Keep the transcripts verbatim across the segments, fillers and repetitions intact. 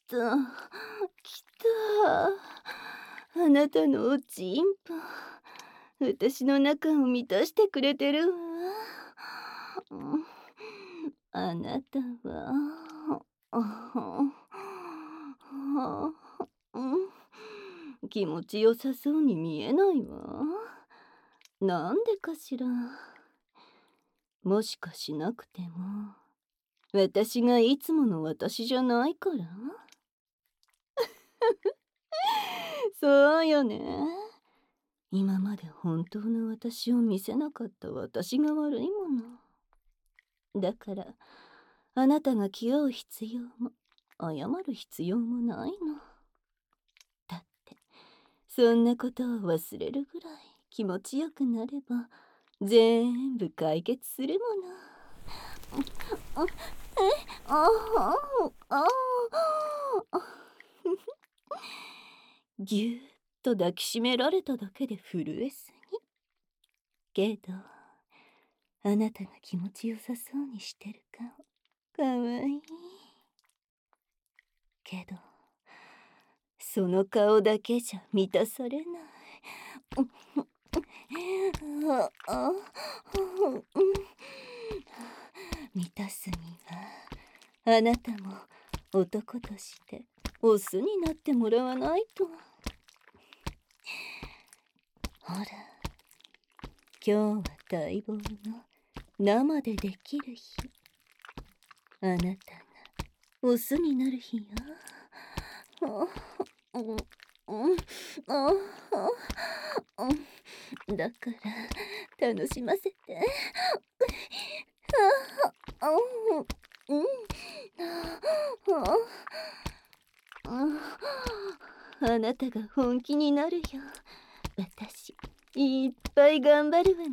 た来た。あなたのおちんぽ、私の中を満たしてくれてるわ。うん、あなたはうん、気持ちよさそうに見えないわ。なんでかしら。もしかしなくても私がいつもの私じゃないから？そうよね。今まで本当の私を見せなかった私が悪いもの。だからあなたが気負う必要も謝る必要もないの。だってそんなことを忘れるぐらい気持ちよくなれば全部解決するもの。えあああぎゅーっと抱きしめられただけで震えすぎ。けどあなたが気持ちよさそうにしてる顔かわいい。けどその顔だけじゃ満たされない。ああ満たすにはあなたも男としてオスになってもらわないと。ほら今日は待望の生でできる日。あなたがオスになる日よ。だから楽しませて。あなたが本気になるよ。私いっぱい頑張るわね。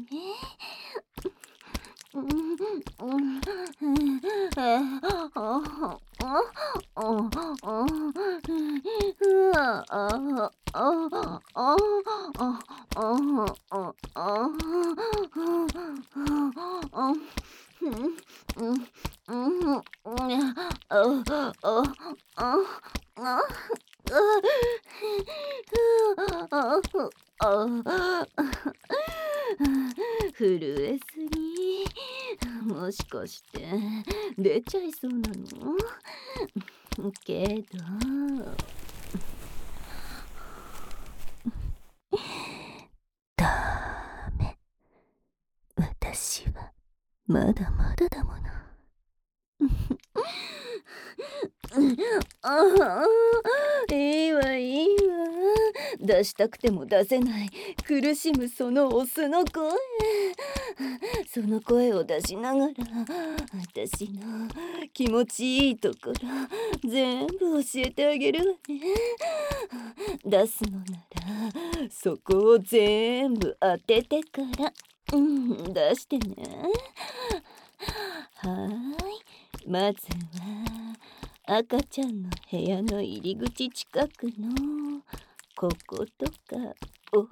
震えすぎ。もしかして出ちゃいそうなの？けどダメ。私はまだまだだもの。ああ、いいわいいわ。出したくても出せない苦しむそのオスの声。その声を出しながら私の気持ちいいところ全部教えてあげるわね。出すのならそこを全部当ててからうん出してね。はーい、まずは赤ちゃんの部屋の入り口近くのこことかお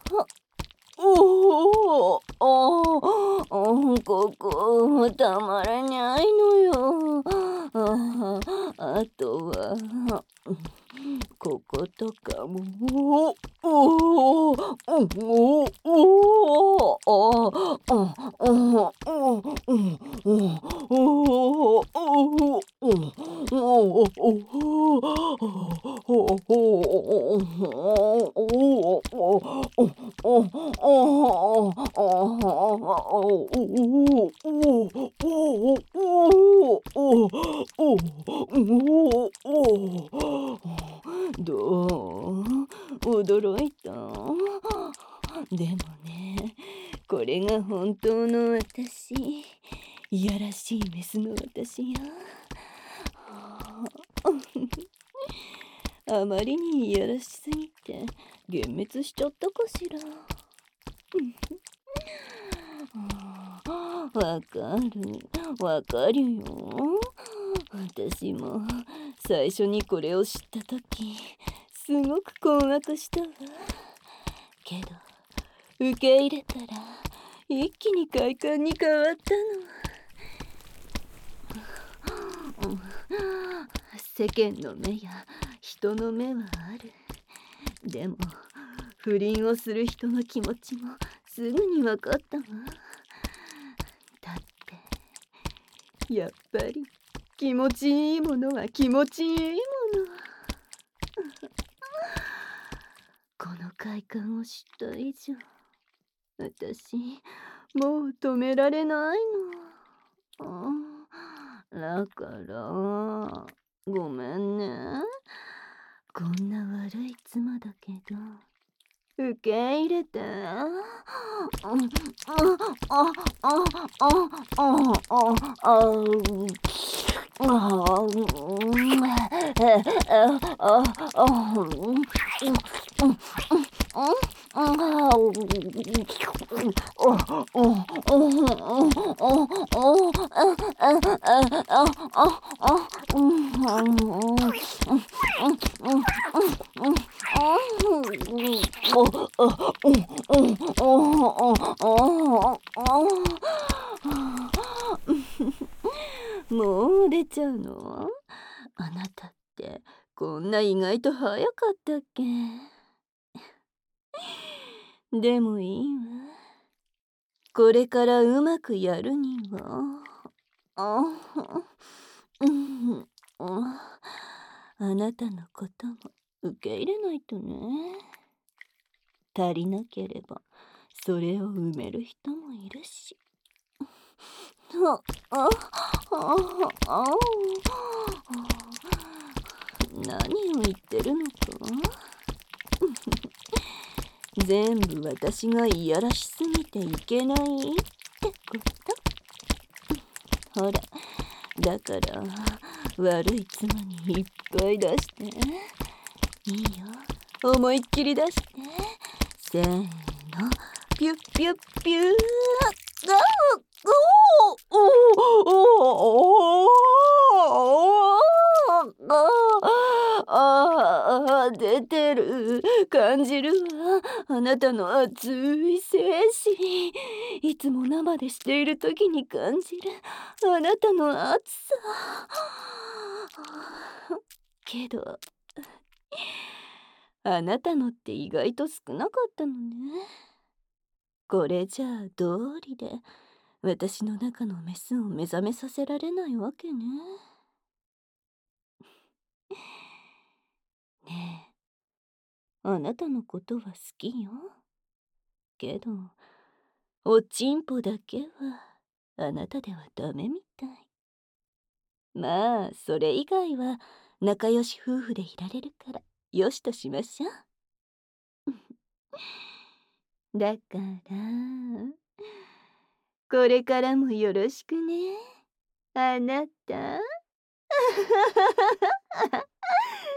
おおおおここたまらないのよ。ああとはこことかもおおおおおどう？驚いた？でもね、これが本当の私。いやらしいメスの私よ。あまりにいやらしすぎて幻滅しちゃったかしら。わかるわかるよ。私も最初にこれを知った時すごく困惑したわ。けど受け入れたら一気に快感に変わったの。世間の目や人の目はある。でも不倫をする人の気持ちもすぐに分かったわ。だってやっぱり気持ちいいものは気持ちいいもの。この快感を知った以上、私もう止められないの。だからごめんね。こんな悪い妻だけど受け入れて。もう出ちゃうの？あなたってこんな意外と早かったっけ？でもいいわ。これからうまくやるには、あ、うん、あ、あなたのことも受け入れないとね。足りなければそれを埋める人もいるし。あ、あ、あ、あ、何を言ってるのか。全部私がいやらしすぎていけないってこと？ほら、だから悪い妻にいっぱい出して。いいよ、思いっきり出して。せーの、ピュッピュッピュー。ガウおおおおああ、出てる。感じるわ。あなたの熱い精子。いつも生でしている時に感じるあなたの熱さ。けどあなたのって意外と少なかったのね。これじゃあ道理で私の中のメスを目覚めさせられないわけね。ねえ、あなたのことは好きよ。けどおちんぽだけはあなたではダメみたい。まあそれ以外は仲良し夫婦でいられるからよしとしましょう。だからこれからもよろしくね、あなた。